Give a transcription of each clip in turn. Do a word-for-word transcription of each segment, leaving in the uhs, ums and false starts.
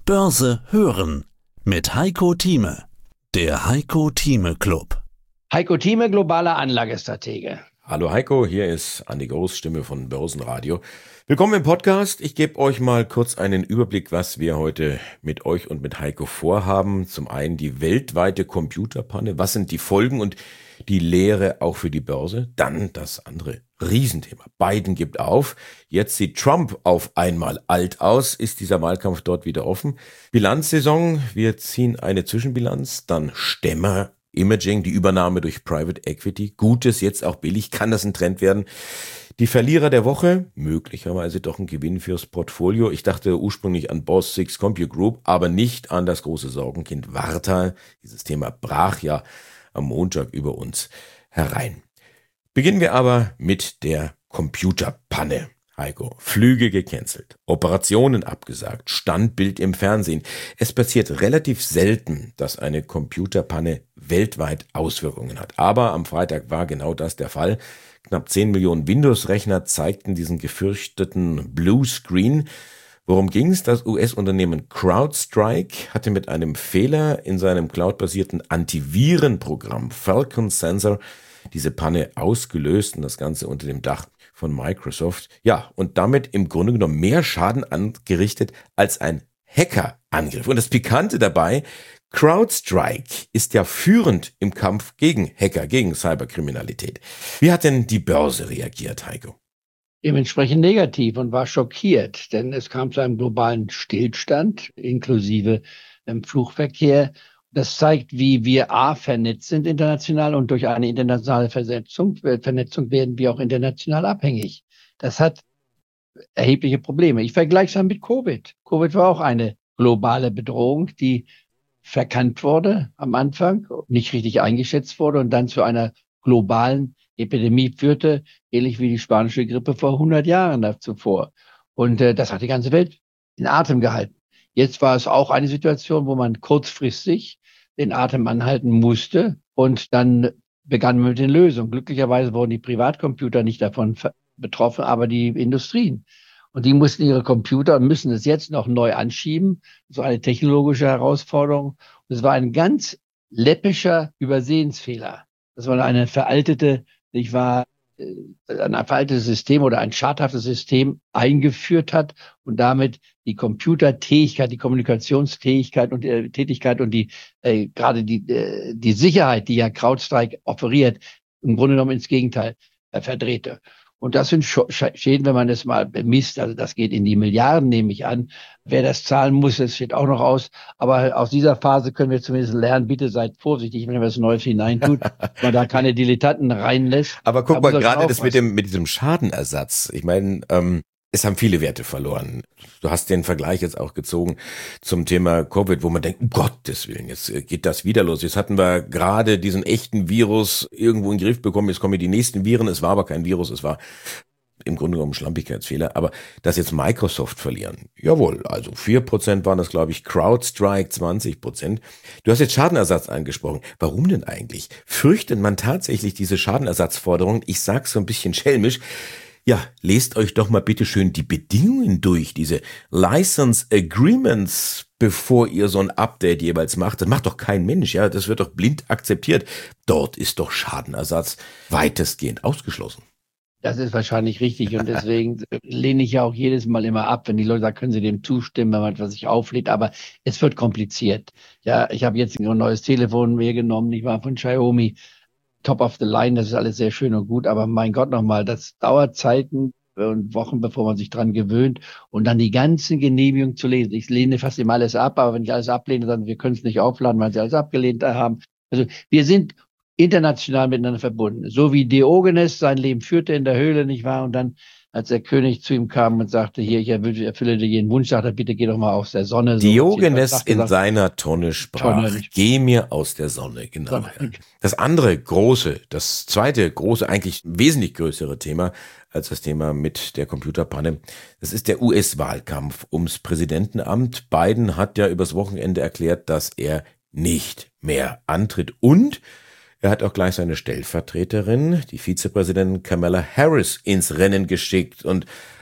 Börse hören mit Heiko Thieme, der Heiko Thieme Club. Heiko Thieme, globaler Anlagestratege. Hallo Heiko, hier ist Andi Groß, Stimme von Börsenradio. Willkommen im Podcast. Ich gebe euch mal kurz einen Überblick, was wir heute mit euch und mit Heiko vorhaben. Zum einen die weltweite Computerpanne. Was sind die Folgen und die Lehre auch für die Börse? Dann das andere Riesenthema. Biden gibt auf. Jetzt sieht Trump auf einmal alt aus. Ist dieser Wahlkampf dort wieder offen? Bilanzsaison. Wir ziehen eine Zwischenbilanz. Dann Stämmer. Imaging, die Übernahme durch Private Equity. Gutes, jetzt auch billig. Kann das ein Trend werden? Die Verlierer der Woche, möglicherweise doch ein Gewinn fürs Portfolio. Ich dachte ursprünglich an Boss Six Compute Group, aber nicht an das große Sorgenkind Warta. Dieses Thema brach ja am Montag über uns herein. Beginnen wir aber mit der Computerpanne. Heiko, Flüge gecancelt, Operationen abgesagt, Standbild im Fernsehen. Es passiert relativ selten, dass eine Computerpanne weltweit Auswirkungen hat. Aber am Freitag war genau das der Fall. Knapp zehn Millionen Windows-Rechner zeigten diesen gefürchteten Blue Screen. Worum ging es? Das U S-Unternehmen CrowdStrike hatte mit einem Fehler in seinem cloudbasierten Antivirenprogramm Falcon Sensor diese Panne ausgelöst und das Ganze unter dem Dach von Microsoft. Ja, und damit im Grunde genommen mehr Schaden angerichtet als ein Hackerangriff. Und das Pikante dabei, CrowdStrike ist ja führend im Kampf gegen Hacker, gegen Cyberkriminalität. Wie hat denn die Börse reagiert, Heiko? Dementsprechend negativ und war schockiert, denn es kam zu einem globalen Stillstand, inklusive im Flugverkehr. Das zeigt, wie wir A, vernetzt sind international und durch eine internationale Vernetzung, Vernetzung werden wir auch international abhängig. Das hat erhebliche Probleme. Ich vergleiche es mal mit Covid. Covid war auch eine globale Bedrohung, die verkannt wurde am Anfang, nicht richtig eingeschätzt wurde und dann zu einer globalen Epidemie führte, ähnlich wie die spanische Grippe vor hundert Jahren zuvor. Und äh, das hat die ganze Welt in Atem gehalten. Jetzt war es auch eine Situation, wo man kurzfristig den Atem anhalten musste und dann begann man mit den Lösungen. Glücklicherweise wurden die Privatcomputer nicht davon betroffen, aber die Industrien. Und die mussten ihre Computer und müssen es jetzt noch neu anschieben. So eine technologische Herausforderung. Und es war ein ganz läppischer Übersehensfehler. Das war eine veraltete, ich war ein veraltetes System oder ein schadhaftes System eingeführt hat und damit die Computerfähigkeit, die Kommunikationsfähigkeit und die Tätigkeit und die äh, gerade die äh, die Sicherheit, die ja CrowdStrike offeriert, im Grunde genommen ins Gegenteil äh, verdrehte. Und das sind Schäden, wenn man das mal bemisst. Also das geht in die Milliarden, nehme ich an. Wer das zahlen muss, das steht auch noch aus. Aber aus dieser Phase können wir zumindest lernen, bitte seid vorsichtig, wenn ihr was Neues hineintut, man da keine Dilettanten reinlässt. Aber guck mal, gerade das mit dem mit diesem Schadenersatz. Ich meine, ähm, es haben viele Werte verloren. Du hast den Vergleich jetzt auch gezogen zum Thema Covid, wo man denkt, um Gottes Willen, jetzt geht das wieder los. Jetzt hatten wir gerade diesen echten Virus irgendwo in den Griff bekommen, jetzt kommen die nächsten Viren. Es war aber kein Virus, es war im Grunde genommen Schlampigkeitsfehler. Aber dass jetzt Microsoft verlieren, jawohl, also vier Prozent waren das, glaube ich, CrowdStrike zwanzig Prozent. Du hast jetzt Schadenersatz angesprochen. Warum denn eigentlich? Fürchtet man tatsächlich diese Schadenersatzforderung? Ich sag's so ein bisschen schelmisch. Ja, lest euch doch mal bitte schön die Bedingungen durch, diese License Agreements, bevor ihr so ein Update jeweils macht. Das macht doch kein Mensch, ja, das wird doch blind akzeptiert. Dort ist doch Schadenersatz weitestgehend ausgeschlossen. Das ist wahrscheinlich richtig und deswegen lehne ich ja auch jedes Mal immer ab, wenn die Leute sagen, können Sie dem zustimmen, wenn man etwas sich auflädt, aber es wird kompliziert. Ja, ich habe jetzt ein neues Telefon mir genommen, ich war von Xiaomi. Top of the line, das ist alles sehr schön und gut, aber mein Gott nochmal, das dauert Zeiten und Wochen, bevor man sich dran gewöhnt und dann die ganzen Genehmigungen zu lesen. Ich lehne fast immer alles ab, aber wenn ich alles ablehne, dann wir können es nicht aufladen, weil sie alles abgelehnt haben. Also wir sind international miteinander verbunden. So wie Diogenes sein Leben führte in der Höhle, nicht wahr? Und dann, als der König zu ihm kam und sagte, hier, ich erfülle dir jeden Wunsch, sagte er, bitte geh doch mal aus der Sonne. So, Diogenes in gesagt, seiner Tonne sprach, Tonne. Geh mir aus der Sonne, genau. Sonne. Das andere große, das zweite große, eigentlich wesentlich größere Thema als das Thema mit der Computerpanne, das ist der U S-Wahlkampf ums Präsidentenamt. Biden hat ja übers Wochenende erklärt, dass er nicht mehr antritt und er hat auch gleich seine Stellvertreterin, die Vizepräsidentin Kamala Harris, ins Rennen geschickt. Und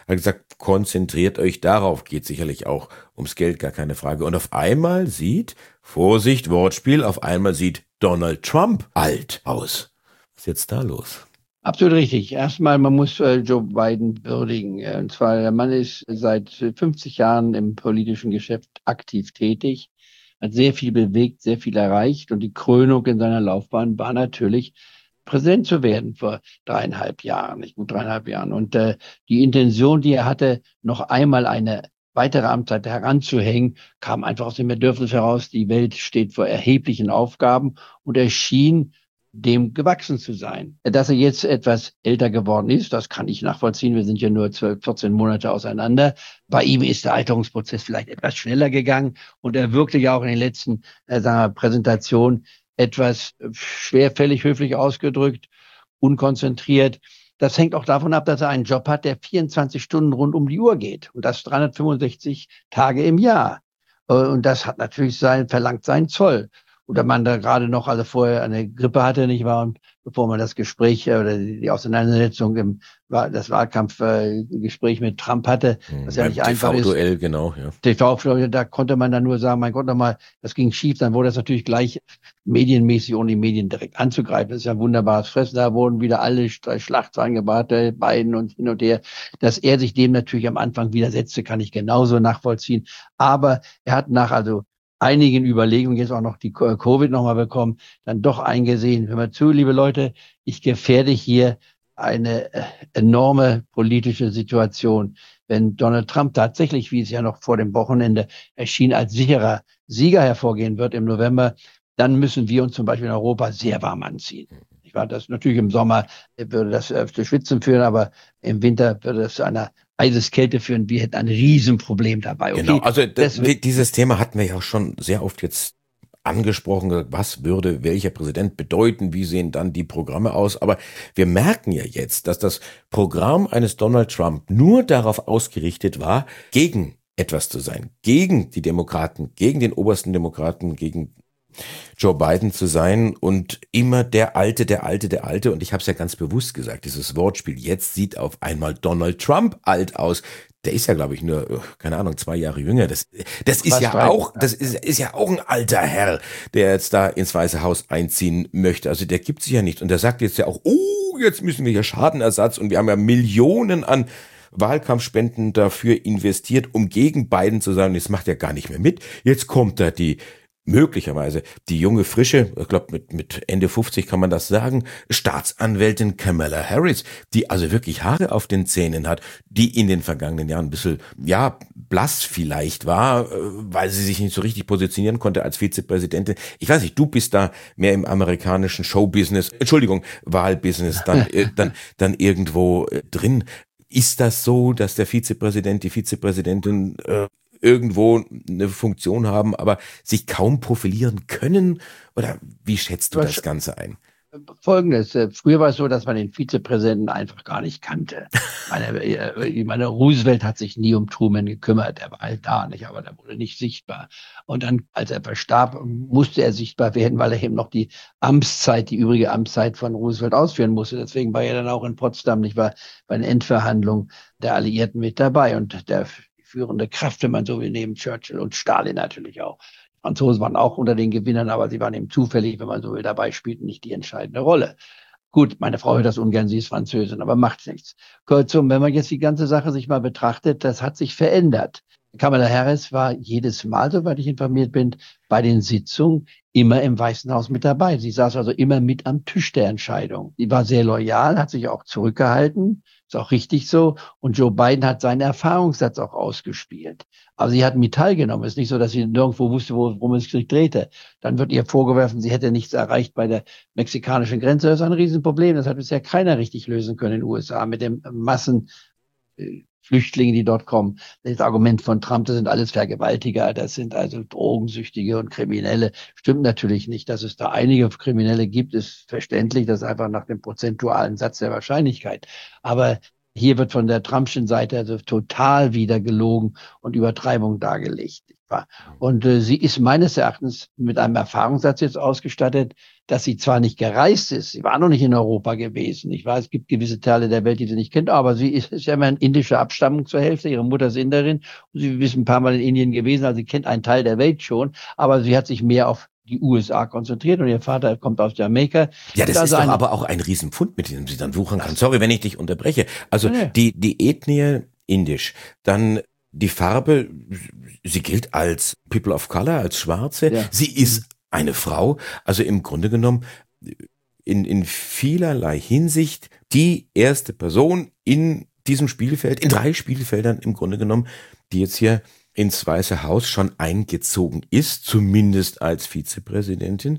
hat gesagt, konzentriert euch darauf, geht sicherlich auch ums Geld, gar keine Frage. Und auf einmal sieht, Vorsicht, Wortspiel, auf einmal sieht Donald Trump alt aus. Was ist jetzt da los? Absolut richtig. Erstmal, man muss äh, Joe Biden würdigen. Äh, Und zwar, der Mann ist seit fünfzig Jahren im politischen Geschäft aktiv tätig, hat sehr viel bewegt, sehr viel erreicht. Und die Krönung in seiner Laufbahn war natürlich, Präsident zu werden vor dreieinhalb Jahren, nicht gut dreieinhalb Jahren. Und äh, die Intention, die er hatte, noch einmal eine weitere Amtszeit heranzuhängen, kam einfach aus dem Bedürfnis heraus, die Welt steht vor erheblichen Aufgaben und er schien dem gewachsen zu sein. Dass er jetzt etwas älter geworden ist, das kann ich nachvollziehen. Wir sind ja nur zwölf, vierzehn Monate auseinander. Bei ihm ist der Alterungsprozess vielleicht etwas schneller gegangen und er wirkte ja auch in den letzten äh, sagen wir, Präsentationen etwas schwerfällig, höflich ausgedrückt, unkonzentriert. Das hängt auch davon ab, dass er einen Job hat, der vierundzwanzig Stunden rund um die Uhr geht und das dreihundertfünfundsechzig Tage im Jahr. Und das hat natürlich sein, verlangt seinen Zoll. Oder man da gerade noch, also vorher eine Grippe hatte, nicht wahr? Und bevor man das Gespräch äh, oder die Auseinandersetzung im das Wahlkampfgespräch äh, mit Trump hatte, Hm, das ja beim nicht einfach ist. T V-Duell, genau, ja. T V, da konnte man dann nur sagen, mein Gott, nochmal, das ging schief, dann wurde das natürlich gleich medienmäßig, ohne die Medien direkt anzugreifen. Das ist ja ein wunderbares Fressen. Da wurden wieder alle Schlachtzeilen gebracht, Biden und hin und her. Dass er sich dem natürlich am Anfang widersetzte, kann ich genauso nachvollziehen. Aber er hat nach also einigen Überlegungen, jetzt auch noch die Covid nochmal bekommen, dann doch eingesehen, hör mal zu, liebe Leute, ich gefährde hier eine enorme politische Situation. Wenn Donald Trump tatsächlich, wie es ja noch vor dem Wochenende erschien, als sicherer Sieger hervorgehen wird im November, dann müssen wir uns zum Beispiel in Europa sehr warm anziehen. Ich war das natürlich im Sommer, würde das zu Schwitzen führen, aber im Winter würde das zu einer Eiseskälte führen. Wir hätten ein Riesenproblem dabei. Okay, Genau, also das, das, dieses Thema hatten wir ja auch schon sehr oft jetzt angesprochen, was würde welcher Präsident bedeuten, wie sehen dann die Programme aus, aber wir merken ja jetzt, dass das Programm eines Donald Trump nur darauf ausgerichtet war, gegen etwas zu sein, gegen die Demokraten, gegen den obersten Demokraten, gegen Joe Biden zu sein und immer der Alte, der Alte, der Alte. Und ich habe es ja ganz bewusst gesagt, dieses Wortspiel, jetzt sieht auf einmal Donald Trump alt aus. Der ist ja, glaube ich, nur, keine Ahnung, zwei Jahre jünger. Das, das ist ja auch, das ist, ist ja auch ein alter Herr, der jetzt da ins Weiße Haus einziehen möchte. Also der gibt sich ja nicht. Und der sagt jetzt ja auch, oh, jetzt müssen wir hier Schadenersatz und wir haben ja Millionen an Wahlkampfspenden dafür investiert, um gegen Biden zu sein. Und jetzt macht er gar nicht mehr mit. Jetzt kommt da die möglicherweise die junge, frische, ich glaube mit, mit Ende fünfzig kann man das sagen, Staatsanwältin Kamala Harris, die also wirklich Haare auf den Zähnen hat, die in den vergangenen Jahren ein bisschen, ja, blass vielleicht war, weil sie sich nicht so richtig positionieren konnte als Vizepräsidentin. Ich weiß nicht, du bist da mehr im amerikanischen Showbusiness, Entschuldigung, Wahlbusiness, dann, äh, dann, dann irgendwo äh, drin. Ist das so, dass der Vizepräsident, die Vizepräsidentin äh, irgendwo eine Funktion haben, aber sich kaum profilieren können? Oder wie schätzt du das Ganze ein? Folgendes, früher war es so, dass man den Vizepräsidenten einfach gar nicht kannte. Meine, ich meine, Roosevelt hat sich nie um Truman gekümmert, er war halt da, nicht, aber der wurde nicht sichtbar. Und dann, als er verstarb, musste er sichtbar werden, weil er eben noch die Amtszeit, die übrige Amtszeit von Roosevelt ausführen musste. Deswegen war er dann auch in Potsdam, nicht wahr, bei den Endverhandlungen der Alliierten mit dabei und der führende Kraft, wenn man so will, neben Churchill und Stalin natürlich auch. Die Franzosen waren auch unter den Gewinnern, aber sie waren eben zufällig, wenn man so will, dabei, spielten nicht die entscheidende Rolle. Gut, meine Frau hört das ungern, sie ist Französin, aber macht nichts. Kurzum, wenn man jetzt die ganze Sache sich mal betrachtet, das hat sich verändert. Kamala Harris war jedes Mal, soweit ich informiert bin, bei den Sitzungen immer im Weißen Haus mit dabei. Sie saß also immer mit am Tisch der Entscheidung. Sie war sehr loyal, hat sich auch zurückgehalten. Ist auch richtig so. Und Joe Biden hat seinen Erfahrungssatz auch ausgespielt. Also sie hat mit teilgenommen. Es ist nicht so, dass sie nirgendwo wusste, worum es sich drehte. Dann wird ihr vorgeworfen, sie hätte nichts erreicht bei der mexikanischen Grenze. Das ist ein Riesenproblem. Das hat bisher keiner richtig lösen können in den U S A mit den Massen Flüchtlinge, die dort kommen. Das Argument von Trump, das sind alles Vergewaltiger, das sind also Drogensüchtige und Kriminelle. Stimmt natürlich nicht. Dass es da einige Kriminelle gibt, ist verständlich. Das ist einfach nach dem prozentualen Satz der Wahrscheinlichkeit. Aber hier wird von der Trumpschen Seite also total wieder gelogen und Übertreibung dargelegt. war. Und äh, sie ist meines Erachtens mit einem Erfahrungssatz jetzt ausgestattet, dass sie zwar nicht gereist ist, sie war noch nicht in Europa gewesen. Ich weiß, es gibt gewisse Teile der Welt, die sie nicht kennt, aber sie ist, ist ja immer in indischer Abstammung zur Hälfte. Ihre Mutter ist Inderin und sie ist ein paar Mal in Indien gewesen, also sie kennt einen Teil der Welt schon, aber sie hat sich mehr auf die U S A konzentriert und ihr Vater kommt aus Jamaika. Ja, das also ist doch eine, aber auch ein Riesenpfund, mit dem sie dann wuchern kann. Sorry, wenn ich dich unterbreche. Also ja. die, die Ethnie indisch, dann die Farbe, sie gilt als People of Color, als Schwarze. Ja. Sie ist eine Frau, also im Grunde genommen in, in vielerlei Hinsicht die erste Person in diesem Spielfeld, in drei Spielfeldern im Grunde genommen, die jetzt hier ins Weiße Haus schon eingezogen ist, zumindest als Vizepräsidentin.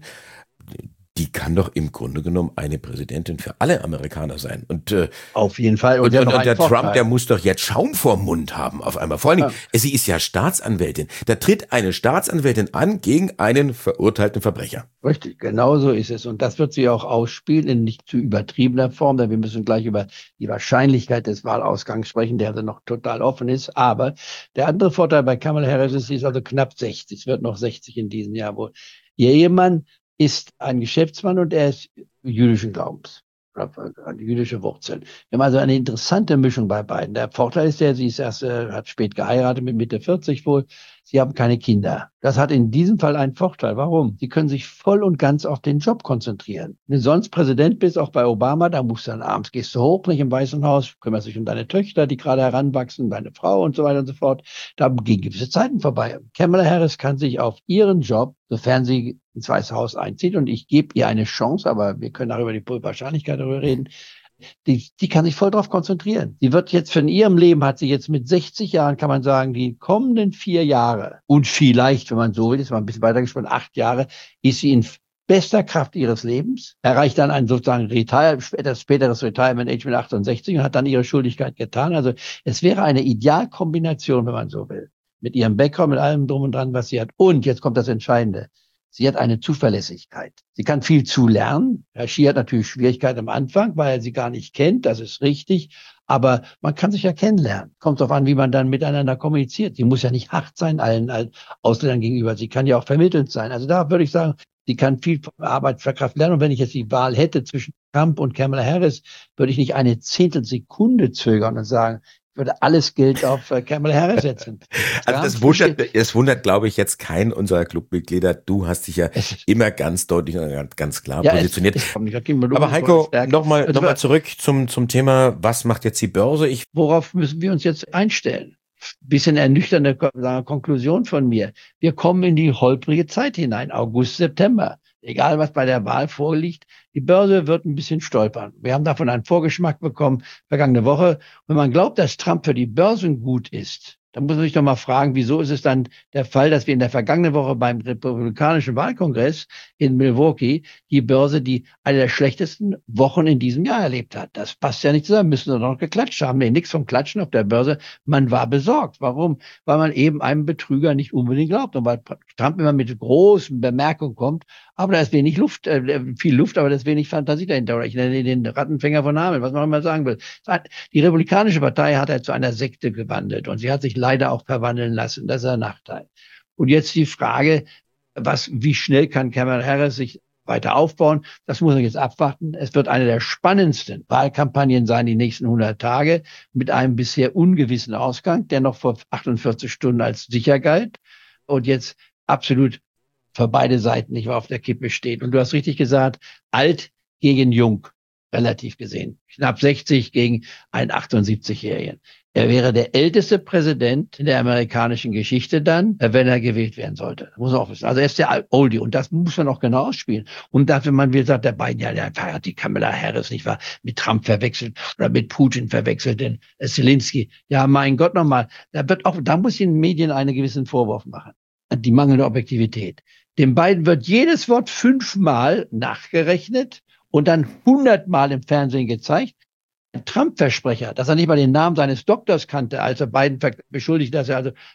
Die kann doch im Grunde genommen eine Präsidentin für alle Amerikaner sein. Und äh, auf jeden Fall. Und, und, und der Vorteil. Trump, der muss doch jetzt Schaum vorm Mund haben auf einmal. Vor allen Dingen, ja. sie ist ja Staatsanwältin. Da tritt eine Staatsanwältin an gegen einen verurteilten Verbrecher. Richtig, genau so ist es. Und das wird sie auch ausspielen in nicht zu übertriebener Form, denn wir müssen gleich über die Wahrscheinlichkeit des Wahlausgangs sprechen, der noch total offen ist. Aber der andere Vorteil bei Kamala Harris ist, sie ist also knapp sechzig, wird noch sechzig in diesem Jahr wohl. Ihr Ehemann ist ein Geschäftsmann und er ist jüdischen Glaubens, eine jüdische Wurzeln. Wir haben also eine interessante Mischung bei beiden. Der Vorteil ist der, sie ist erst, äh, hat spät geheiratet, mit Mitte vierzig wohl. Sie haben keine Kinder. Das hat in diesem Fall einen Vorteil. Warum? Sie können sich voll und ganz auf den Job konzentrieren. Wenn du sonst Präsident bist, auch bei Obama, da musst du dann abends, gehst du hoch, nicht im Weißen Haus, kümmerst dich um deine Töchter, die gerade heranwachsen, deine Frau und so weiter und so fort. Da gehen gewisse Zeiten vorbei. Kamala Harris kann sich auf ihren Job, sofern sie ins Weiße Haus einzieht, und ich gebe ihr eine Chance, aber wir können auch über die Wahrscheinlichkeit darüber reden, Die, die kann sich voll drauf konzentrieren. Sie wird jetzt von ihrem Leben, hat sie jetzt mit sechzig Jahren, kann man sagen, die kommenden vier Jahre und vielleicht, wenn man so will, ist man ein bisschen weiter gespannt, acht Jahre, ist sie in bester Kraft ihres Lebens, erreicht dann ein sozusagen Retire, etwas späteres Retirement Age mit achtundsechzig und hat dann ihre Schuldigkeit getan. Also es wäre eine Idealkombination, wenn man so will, mit ihrem Background, mit allem drum und dran, was sie hat. Und jetzt kommt das Entscheidende. Sie hat eine Zuverlässigkeit. Sie kann viel zulernen. Herr Xi hat natürlich Schwierigkeiten am Anfang, weil er sie gar nicht kennt. Das ist richtig. Aber man kann sich ja kennenlernen. Kommt darauf an, wie man dann miteinander kommuniziert. Sie muss ja nicht hart sein allen, allen Ausländern gegenüber. Sie kann ja auch vermittelnd sein. Also da würde ich sagen, sie kann viel Arbeit verkraften lernen. Und wenn ich jetzt die Wahl hätte zwischen Trump und Kamala Harris, würde ich nicht eine Zehntelsekunde zögern und sagen, würde alles Geld auf äh, Kamala Harris setzen. Also das wundert, das wundert, glaube ich, jetzt keinen unserer Clubmitglieder. Du hast dich ja immer ganz deutlich und ganz klar ja, positioniert. Es, es nicht, aber Heiko, nochmal noch mal zurück zum, zum Thema, was macht jetzt die Börse? Ich Worauf müssen wir uns jetzt einstellen? Bisschen ernüchternde Konklusion von mir. Wir kommen in die holprige Zeit hinein, August, September. Egal, was bei der Wahl vorliegt, die Börse wird ein bisschen stolpern. Wir haben davon einen Vorgeschmack bekommen vergangene Woche. Wenn man glaubt, dass Trump für die Börsen gut ist, dann muss man sich doch mal fragen, wieso ist es dann der Fall, dass wir in der vergangenen Woche beim Republikanischen Wahlkongress in Milwaukee die Börse, die eine der schlechtesten Wochen in diesem Jahr erlebt hat. Das passt ja nicht zusammen, müssen wir doch noch geklatscht haben. Nee, nichts vom Klatschen auf der Börse. Man war besorgt. Warum? Weil man eben einem Betrüger nicht unbedingt glaubt und weil Trump immer mit großen Bemerkungen kommt, aber da ist wenig Luft, äh, viel Luft, aber da ist wenig Fantasie dahinter. Oder ich nenne den Rattenfänger von Hameln, was man immer sagen will. Die Republikanische Partei hat er zu einer Sekte gewandelt und sie hat sich leider auch verwandeln lassen. Das ist ein Nachteil. Und jetzt die Frage, was, wie schnell kann Kamala Harris sich weiter aufbauen? Das muss man jetzt abwarten. Es wird eine der spannendsten Wahlkampagnen sein, die nächsten hundert Tage, mit einem bisher ungewissen Ausgang, der noch vor achtundvierzig Stunden als sicher galt und jetzt absolut für beide Seiten nicht mehr auf der Kippe steht. Und du hast richtig gesagt, alt gegen jung, relativ gesehen. Knapp sechzig gegen einen achtundsiebzigjährigen. Er wäre der älteste Präsident in der amerikanischen Geschichte dann, wenn er gewählt werden sollte. Das muss man auch wissen. Also er ist der Oldie und das muss man auch genau ausspielen. Und dafür, man will sagt, der Biden, ja, der hat die Kamala Harris nicht wahr, mit Trump verwechselt oder mit Putin verwechselt, denn Zelensky, ja, mein Gott nochmal, da wird auch, da muss ich den Medien einen gewissen Vorwurf machen. Die mangelnde Objektivität. Dem beiden wird jedes Wort fünfmal nachgerechnet und dann hundertmal im Fernsehen gezeigt. Ein Trump-Versprecher, dass er nicht mal den Namen seines Doktors kannte, als er Biden beschuldigt, dass er also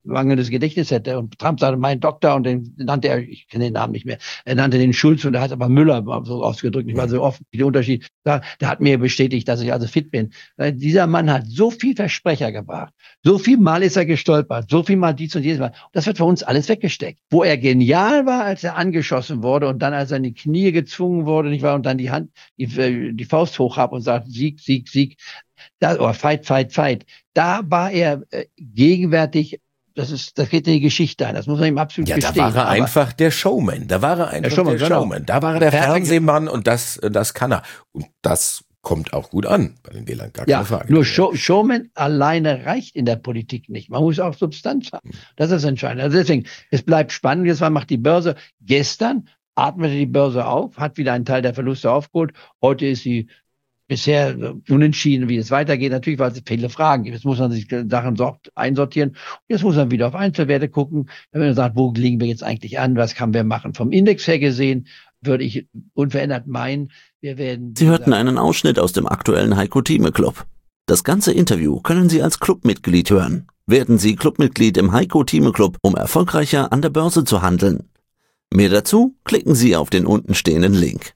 mangelndes Gedächtnis hätte. Und Trump sagte, mein Doktor, und den nannte er, ich kenne den Namen nicht mehr, er nannte den Schulz und er hat aber Müller so ausgedrückt. Ich war so offen, der Unterschied. Da, der hat mir bestätigt, dass ich also fit bin. Weil dieser Mann hat so viel Versprecher gebracht. So viel Mal ist er gestolpert. So viel Mal dies und jenes Mal. Das wird für uns alles weggesteckt. Wo er genial war, als er angeschossen wurde und dann als er in die Knie gezwungen wurde, nicht wahr, und dann die Hand, die, die Faust hoch hat und sagt, Sieg, Sieg, Sieg. Da, oder fight, fight, fight. Da war er äh, gegenwärtig, das ist, das geht in die Geschichte ein, das muss man ihm absolut ja, gestehen. Ja, da war er aber einfach der Showman, da war er einfach der Showman, der Showman. Genau. Da war er der Perfekt. Fernsehmann und das, das kann er. Und das kommt auch gut an bei den Wählern, gar keine ja, Frage. Nur Show, Showman alleine reicht in der Politik nicht. Man muss auch Substanz haben. Das ist entscheidend. Also deswegen, es bleibt spannend. Jetzt macht die Börse. Gestern atmete die Börse auf, hat wieder einen Teil der Verluste aufgeholt. Heute ist sie bisher unentschieden, wie es weitergeht. Natürlich, weil es viele Fragen gibt. Jetzt muss man sich Sachen einsortieren. Jetzt muss man wieder auf Einzelwerte gucken. Wenn man sagt, wo liegen wir jetzt eigentlich an? Was können wir machen? Vom Index her gesehen würde ich unverändert meinen, wir werden... Sie hörten einen Ausschnitt aus dem aktuellen Heiko Thieme Club. Das ganze Interview können Sie als Clubmitglied hören. Werden Sie Clubmitglied im Heiko Thieme Club, um erfolgreicher an der Börse zu handeln. Mehr dazu klicken Sie auf den untenstehenden Link.